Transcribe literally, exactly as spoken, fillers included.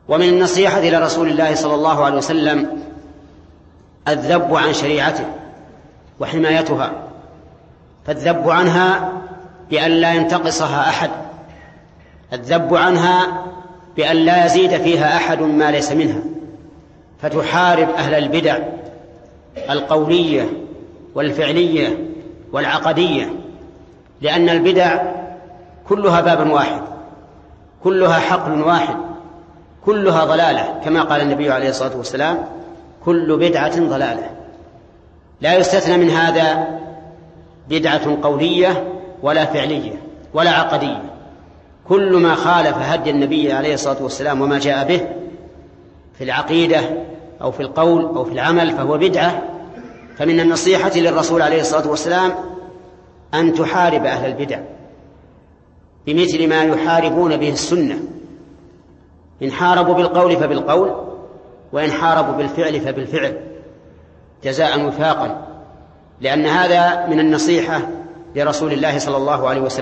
ومن النصيحة لرسول الله صلى الله عليه وسلم الذب عن شريعته وحمايتها، فالذب عنها بأن لا ينتقصها أحد، الذب عنها بأن لا يزيد فيها أحد ما ليس منها، فتحارب أهل البدع القولية والفعلية والعقدية، لأن البدع كلها باب واحد، كلها حقل واحد، كلها ضلالة، كما قال النبي عليه الصلاة والسلام: كل بدعة ضلالة. لا يستثنى من هذا بدعة قولية ولا فعلية ولا عقدية، كل ما خالف هدي النبي عليه الصلاة والسلام وما جاء به في العقيدة أو في القول أو في العمل فهو بدعة. فمن النصيحة للرسول عليه الصلاة والسلام أن تحارب أهل البدع بمثل ما يحاربون به السنة، إن حاربوا بالقول فبالقول، وإن حاربوا بالفعل فبالفعل، جزاء وفاقا، لأن هذا من النصيحة لرسول الله صلى الله عليه وسلم.